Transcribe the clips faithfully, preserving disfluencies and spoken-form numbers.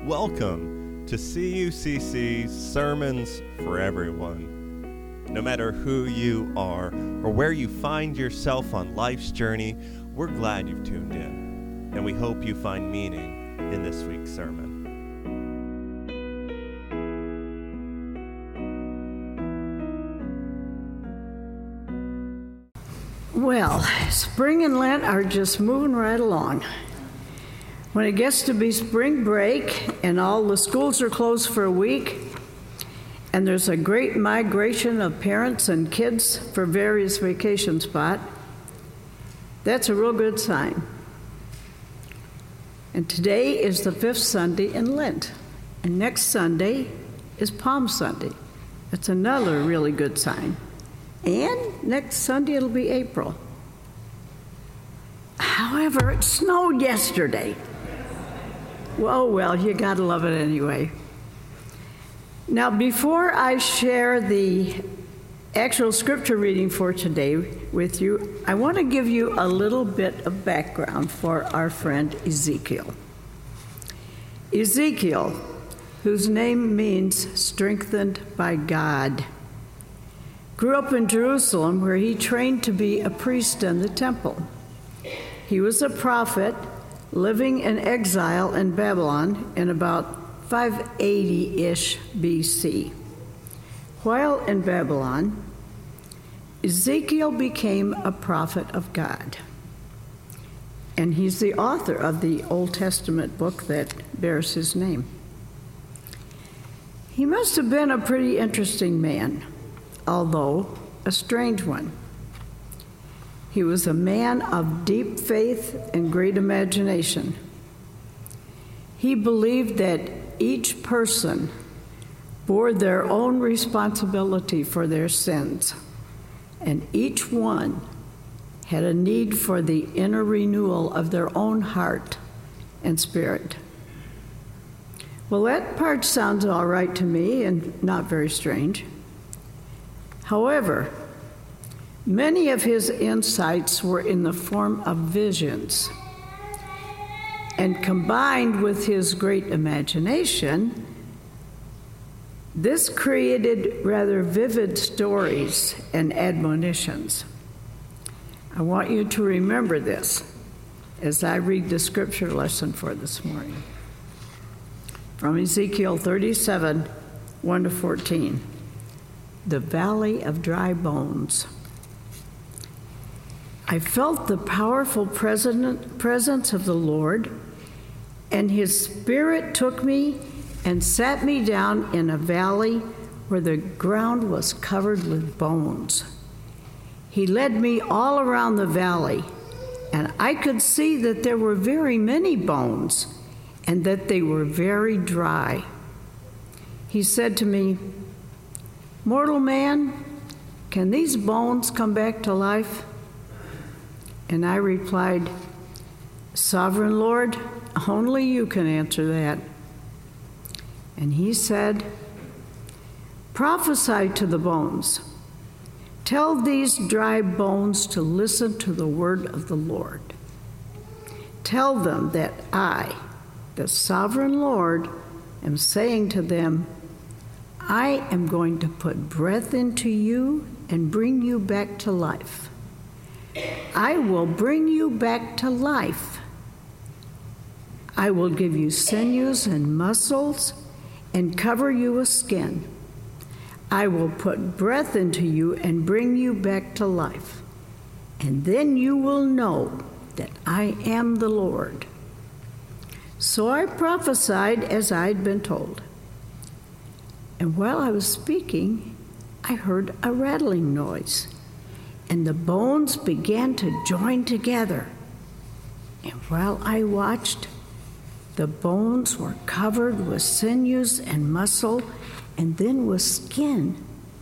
Welcome to C U C C Sermons for Everyone. No matter who you are or where you find yourself on life's journey, we're glad you've tuned in, and we hope you find meaning in this week's sermon. Well, spring and Lent are just moving right along. When it gets to be spring break and all the schools are closed for a week, and there's a great migration of parents and kids for various vacation spots, that's a real good sign. And today is the fifth Sunday in Lent, and next Sunday is Palm Sunday. That's another really good sign. And next Sunday it'll be April. However, it snowed yesterday. Well, well, you gotta love it anyway. Now, before I share the actual scripture reading for today with you, I want to give you a little bit of background for our friend Ezekiel. Ezekiel, whose name means strengthened by God, grew up in Jerusalem where he trained to be a priest in the temple. He was a prophet living in exile in Babylon in about five eighty-ish B C. While in Babylon, Ezekiel became a prophet of God. And he's the author of the Old Testament book that bears his name. He must have been a pretty interesting man, although a strange one. He was a man of deep faith and great imagination. He believed that each person bore their own responsibility for their sins, and each one had a need for the inner renewal of their own heart and spirit. Well, that part sounds all right to me and not very strange. However, many of his insights were in the form of visions, and combined with his great imagination, this created rather vivid stories and admonitions. I want you to remember this as I read the scripture lesson for this morning. From Ezekiel thirty-seven, one to fourteen. The Valley of Dry Bones. I felt the powerful presence of the Lord, and his Spirit took me and sat me down in a valley where the ground was covered with bones. He led me all around the valley, and I could see that there were very many bones and that they were very dry. He said to me, "Mortal man, can these bones come back to life?" And I replied, "Sovereign Lord, only you can answer that." And he said, "Prophesy to the bones. Tell these dry bones to listen to the word of the Lord. Tell them that I, the Sovereign Lord, am saying to them, I am going to put breath into you and bring you back to life. I will bring you back to life. I will give you sinews and muscles and cover you with skin. I will put breath into you and bring you back to life. And then you will know that I am the Lord." So I prophesied as I'd been told. And while I was speaking, I heard a rattling noise, and the bones began to join together. And while I watched, the bones were covered with sinews and muscle, and then with skin.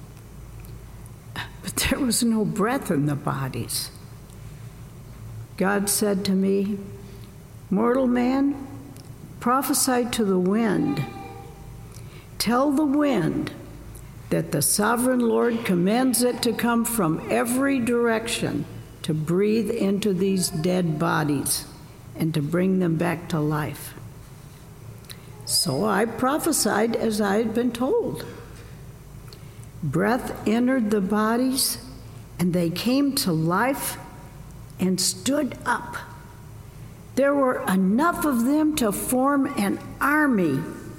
But there was no breath in the bodies. God said to me, "Mortal man, prophesy to the wind. Tell the wind that the Sovereign Lord commands it to come from every direction to breathe into these dead bodies and to bring them back to life." So I prophesied as I had been told. Breath entered the bodies, and they came to life and stood up. There were enough of them to form an army.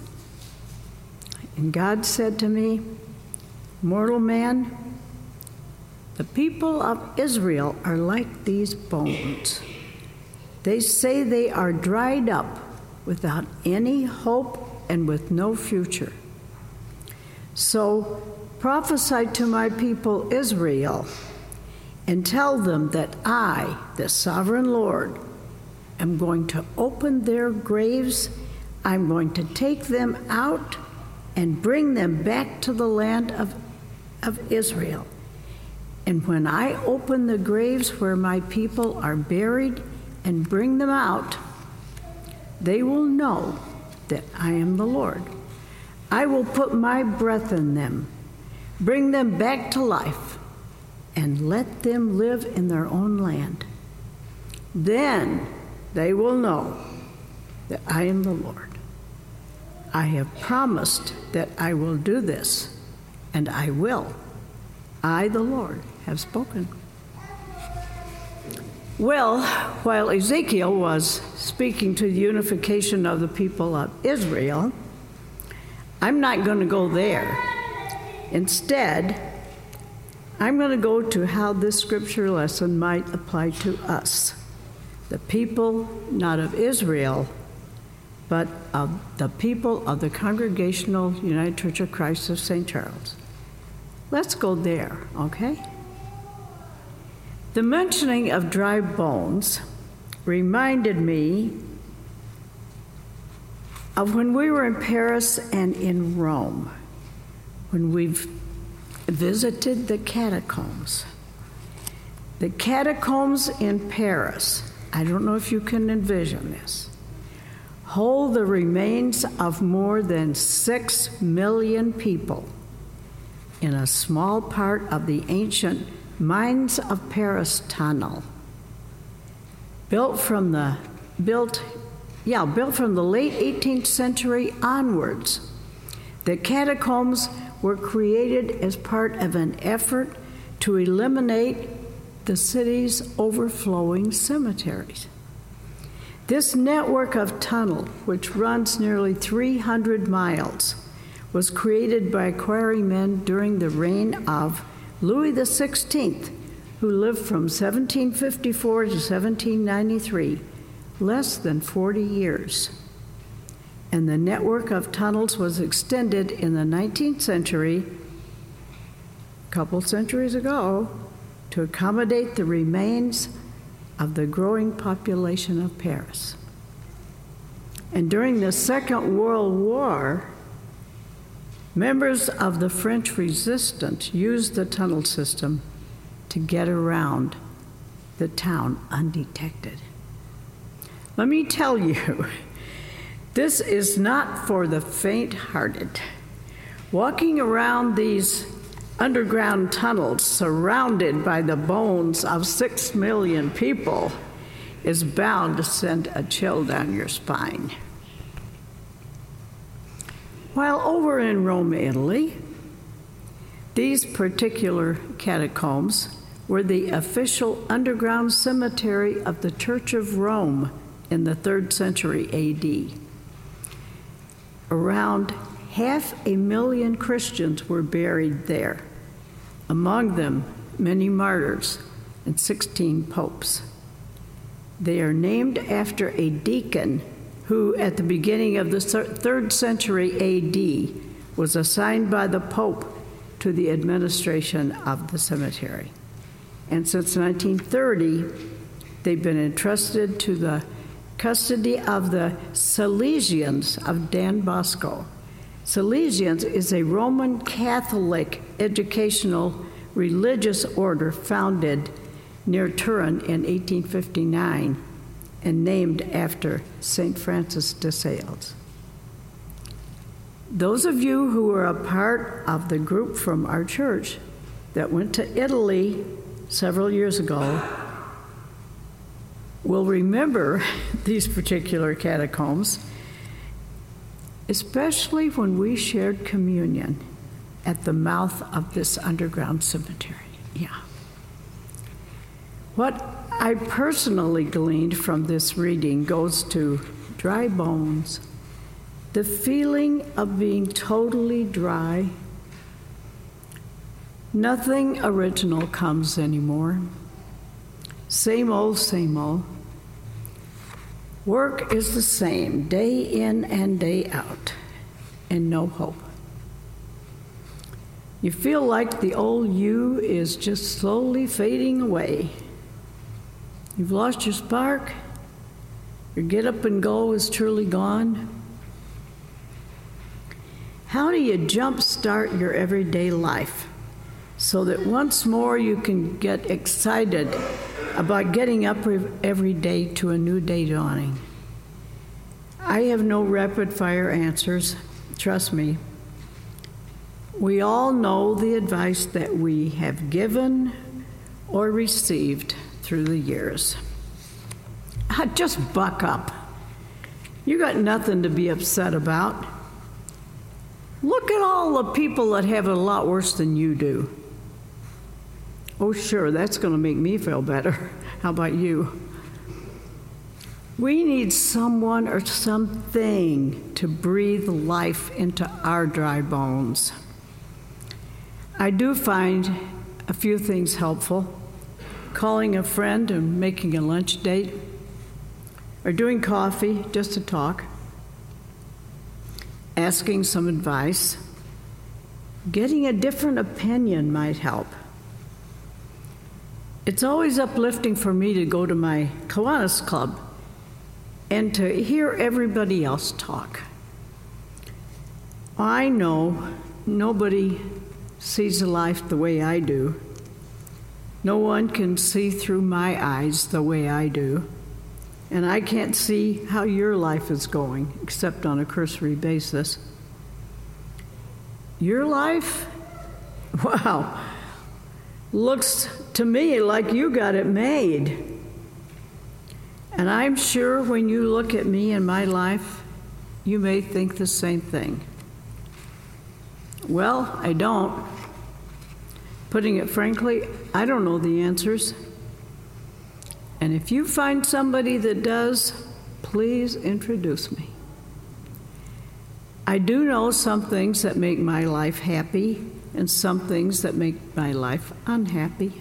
And God said to me, "Mortal man, the people of Israel are like these bones. They say they are dried up without any hope and with no future. So prophesy to my people Israel and tell them that I, the sovereign Lord, am going to open their graves. I'm going to take them out and bring them back to the land of, of Israel. And when I open the graves where my people are buried and bring them out, they will know that I am the Lord. I will put my breath in them, bring them back to life, and let them live in their own land. Then they will know that I am the Lord. I have promised that I will do this, and I will. I, the Lord, have spoken." Well, while Ezekiel was speaking to the unification of the people of Israel, I'm not going to go there. Instead, I'm going to go to how this scripture lesson might apply to us, the people not of Israel, but of the people of the Congregational United Church of Christ of Saint Charles. Let's go there, okay? The mentioning of dry bones reminded me of when we were in Paris and in Rome, when we've visited the catacombs. The catacombs in Paris, I don't know if you can envision this, hold the remains of more than six million people in a small part of the ancient Mines of Paris tunnel, built from the built, yeah, built from the late eighteenth century onwards. The catacombs were created as part of an effort to eliminate the city's overflowing cemeteries. This network of tunnel, which runs nearly three hundred miles, was created by quarrymen during the reign of Louis the sixteenth, who lived from seventeen fifty-four to seventeen ninety-three, less than forty years. And the network of tunnels was extended in the nineteenth century, a couple centuries ago, to accommodate the remains of the growing population of Paris. And during the Second World War, members of the French resistance used the tunnel system to get around the town undetected. Let me tell you, this is not for the faint-hearted. Walking around these underground tunnels surrounded by the bones of six million people is bound to send a chill down your spine. While over in Rome, Italy, these particular catacombs were the official underground cemetery of the Church of Rome in the third century A D. Around half a million Christians were buried there, among them many martyrs and sixteen popes. They are named after a deacon who, at the beginning of the third century A D, was assigned by the Pope to the administration of the cemetery. And since nineteen thirty, they've been entrusted to the custody of the Salesians of Don Bosco. Salesians is a Roman Catholic educational religious order founded near Turin in eighteen fifty-nine and named after Saint Francis de Sales. Those of you who were a part of the group from our church that went to Italy several years ago will remember these particular catacombs. especially when we shared communion at the mouth of this underground cemetery. Yeah. What I personally gleaned from this reading goes to dry bones, the feeling of being totally dry. Nothing original comes anymore. Same old, same old. Work is the same, day in and day out, and no hope. You feel like the old you is just slowly fading away. You've lost your spark. Your get up and go is truly gone. How do you jumpstart your everyday life so that once more you can get excited about getting up every day to a new day dawning? I have no rapid fire answers, trust me. We all know the advice that we have given or received through the years. Just buck up. You got nothing to be upset about. Look at all the people that have it a lot worse than you do. Oh, sure, that's going to make me feel better. How about you? We need someone or something to breathe life into our dry bones. I do find a few things helpful. Calling a friend and making a lunch date, or doing coffee just to talk, asking some advice. Getting a different opinion might help. It's always uplifting for me to go to my Kiwanis Club and to hear everybody else talk. I know nobody sees life the way I do. No one can see through my eyes the way I do. And I can't see how your life is going, except on a cursory basis. Your life? Wow. Looks to me like you got it made. And I'm sure when you look at me and my life, you may think the same thing. Well, I don't. Putting it frankly, I don't know the answers. And if you find somebody that does, please introduce me. I do know some things that make my life happy and some things that make my life unhappy.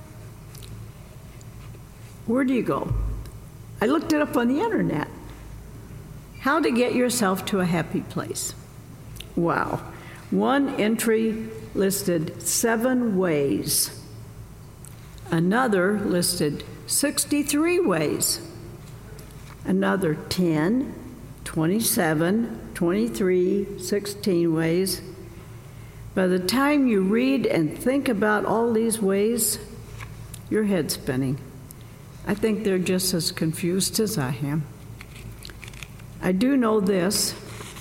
Where do you go? I looked it up on the internet. How to get yourself to a happy place. Wow. One entry listed seven ways. Another listed sixty-three ways. Another ten, twenty-seven, twenty-three, sixteen ways. By the time you read and think about all these ways, your head's spinning. I think they're just as confused as I am. I do know this.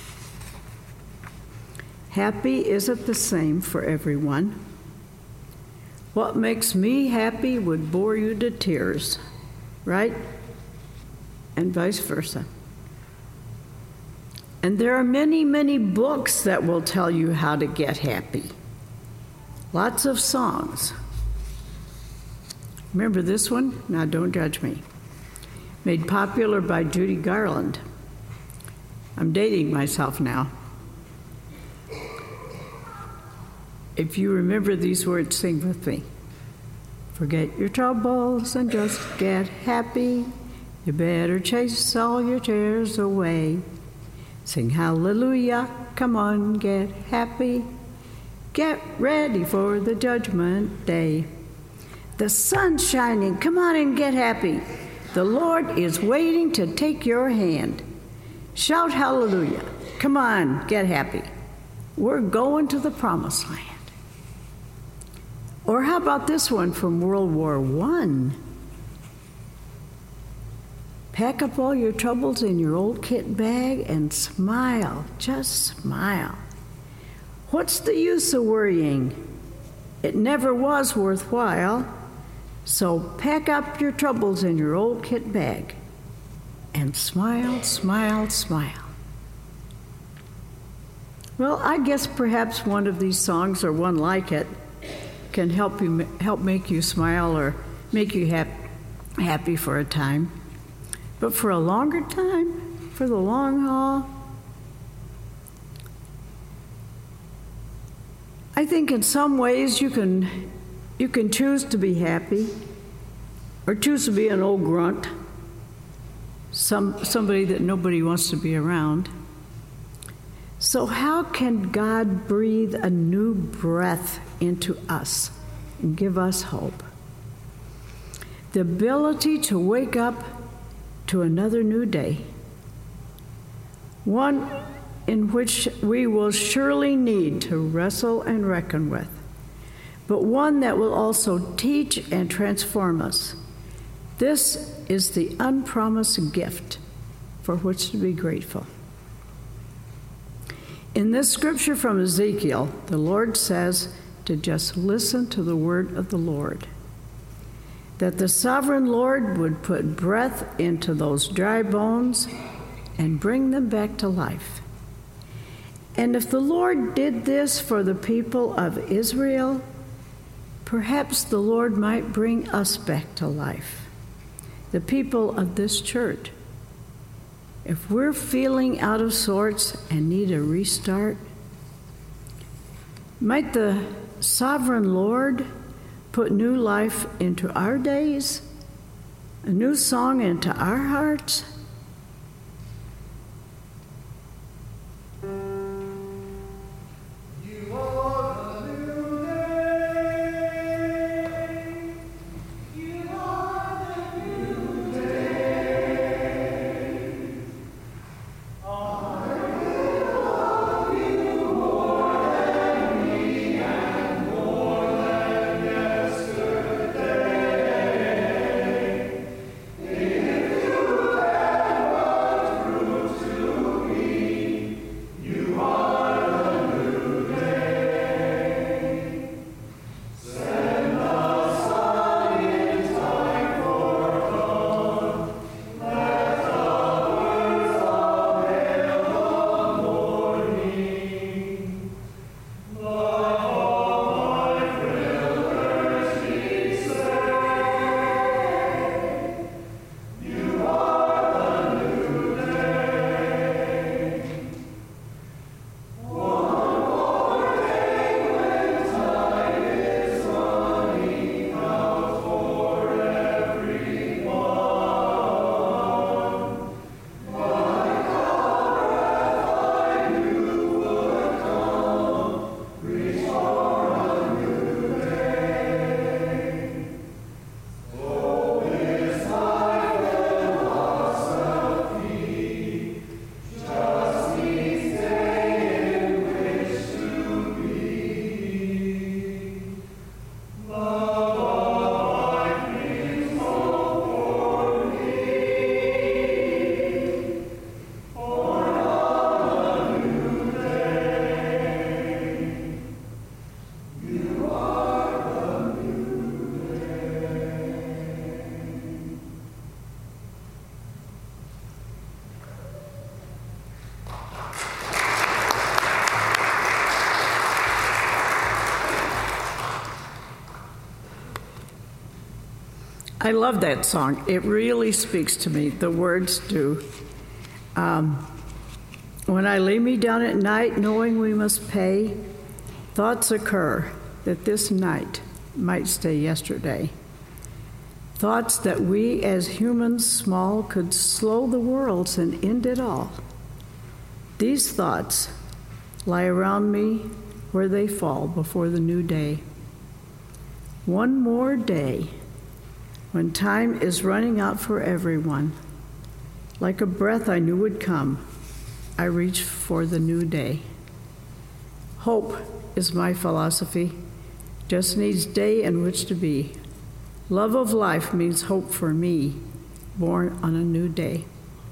Happy isn't the same for everyone. What makes me happy would bore you to tears, right? And vice versa. And there are many, many books that will tell you how to get happy. Lots of songs. Remember this one? Now don't judge me. Made popular by Judy Garland. I'm dating myself now. If you remember these words, sing with me. Forget your troubles and just get happy. You better chase all your cares away. Sing hallelujah, come on, get happy. Get ready for the judgment day. The sun's shining, come on and get happy. The Lord is waiting to take your hand. Shout hallelujah, come on, get happy. We're going to the promised land. Or how about this one from World War One? Pack up all your troubles in your old kit bag and smile, just smile. What's the use of worrying? It never was worthwhile. So pack up your troubles in your old kit bag and smile, smile, smile. Well, I guess perhaps one of these songs or one like it can help you help make you smile or make you hap- happy for a time. But for a longer time, for the long haul, I think in some ways you can you can choose to be happy or choose to be an old grunt, some somebody that nobody wants to be around. So how can God breathe a new breath into us and give us hope? The ability to wake up to another new day, one in which we will surely need to wrestle and reckon with, but one that will also teach and transform us. This is the unpromised gift for which to be grateful. In this scripture from Ezekiel, the Lord says to just listen to the word of the Lord, that the sovereign Lord would put breath into those dry bones and bring them back to life. And if the Lord did this for the people of Israel, perhaps the Lord might bring us back to life, the people of this church. If we're feeling out of sorts and need a restart, might the sovereign Lord put new life into our days, a new song into our hearts? I love that song. It really speaks to me. The words do. Um, when I lay me down at night, knowing we must pay, thoughts occur that this night might stay yesterday. Thoughts that we as humans small could slow the worlds and end it all. These thoughts lie around me where they fall before the new day. One more day, when time is running out for everyone. Like a breath I knew would come, I reach for the new day. Hope is my philosophy, just needs day in which to be. Love of life means hope for me, born on a new day.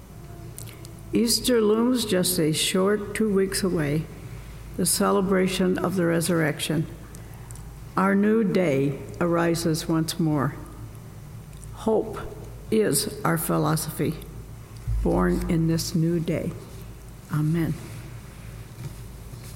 Easter looms just a short two weeks away, the celebration of the resurrection. Our new day arises once more. Hope is our philosophy, born in this new day. Amen.